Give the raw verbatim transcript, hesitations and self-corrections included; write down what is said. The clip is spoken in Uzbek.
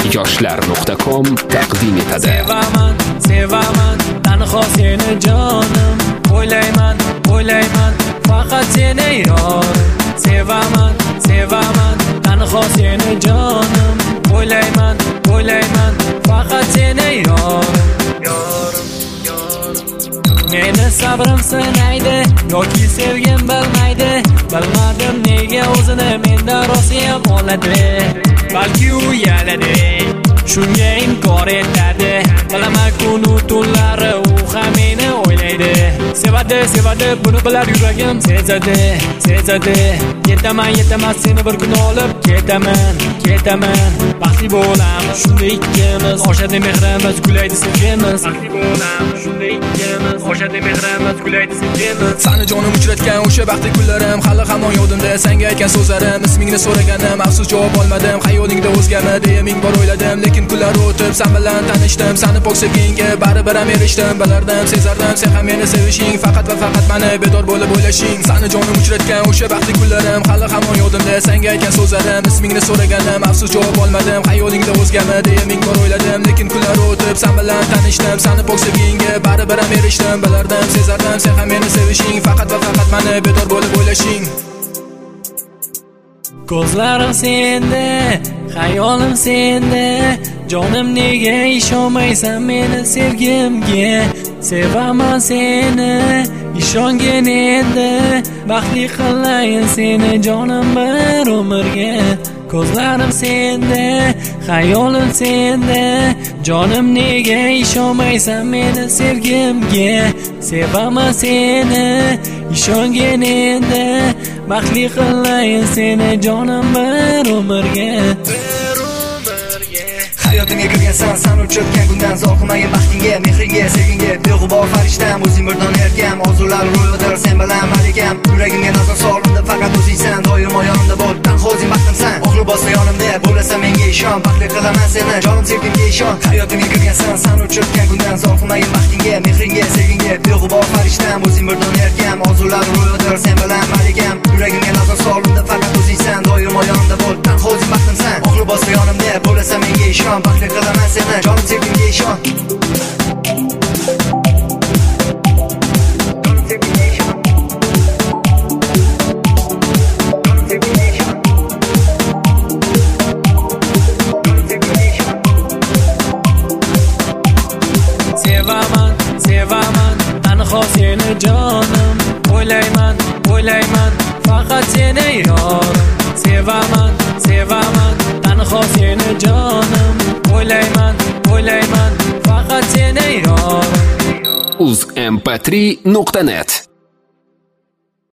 yoshlar nuqta com taqdim etadi. Sevaman, sevaman, tanho seni jonim. O'ylayman, o'ylayman, faqat seni yor. Sevaman, sevaman, tanho seni jonim. O'ylayman, o'ylayman, faqat seni yor. Yorim, yorim. Meni sabrim sinaydi, yoki sevgim bilmaydi. Bilmadim nega o'zini mendan rosiyam oladi. Balki u yaladi, shunga inkor etadi. Bilaman kunu tunlari u ham meni o'ylaydi. Sevadi, sevadi, buni bilar yuragim sezadi, sezadi. Yetaman, yetaman, seni bir kun olib ketaman, ketaman. Baxtli bo'lamiz, shunda ikkimiz, oshadi mehrimiz, kulaydi sevgimiz. Baxtli bo'lamiz, shunda ikkimiz, oshadi mehrimiz, kulaydi sevgimiz. Sani jonim uchratgan o'sha baxtli kunlarim hali hamon yodimda. Senga aytgan so'zlarim, ismingni so'raganim, afsus javob olmadim. Xayolingda o'zgami deya ming bor o'yladim, lekin kunlar o'tib sen bilan tanishdim. Seni pok sevgingga baribir ham erishdim. Bilardim, sezardim, sen ham meni sevishing, faqat va faqat meni bedor bo'lib o'ylashing. Sani jonim uchratgan o'sha baxtli kunlarim hali hamon yodimda. Senga aytgan so'zlarim, ismingni so'raganim, afsus javob olmadim. Xayolingda o'zgami deya ming bor o'yladim, lekin kunlar o'tib sen bilan tanishdim. Seni pok sevgingga baribir ham erishdim. Bilardim, sezardim, sen ham meni sevishing, faqat va faqat meni bedor bo'lib o'ylashing. Ko'zlarim senda, xayolim senda. Jonim nega ishonmaysan meni sevgimga? Sevaman seni, ishongin endi. Baxtli qilayin seni jonim bir umrga. Ko'zlarim senda, xayolim senda. Jonim nega ishonmaysan meni sevgimga? Sevaman seni, ishongin endi. Baxtli qilayin seni jonim bir umrga. Hayotimga kirgansan, san uchratgan kundan zavqlamayim baxtingga, mehringga, sevgingga. Beg'ubor farishtam, o'zing bir donerkam, orzular ro'yodir sen bilan malikam. Yuragimga nazar solinda faqat o'zingsan, doim yonimda bo'l, tanho o'zing baxtimsan. Oxli bossa yonimda, bo'lasan menga ishon, baxtli qilaman seni, jonim sevgimga ishon. Hayotimga kirgansan, san uchratgan kundan zavqlamayim baxtingga, mehringga, sevgingga. Beg'ubor farishtam, o'zing bir donerkam, orzular ro'yodir sen bilan malikam. Yuragimga nazar solinda faqat o'zingsan, doim yonimda bo'l, tanho o'zing baxtimsan. Oxli bossa yonimda, bo'lasan menga ishon, baxtli qilaman seni, jonim sevgimga ishon. Sevaman, sevaman, tanho seni jonim. O'ylayman, o'ylayman, faqat seni yorim. Sevaman, sevaman, tanho seni jonim. O'ylayman, o'ylayman, faqat seni yorim. uz m p tri nuqta net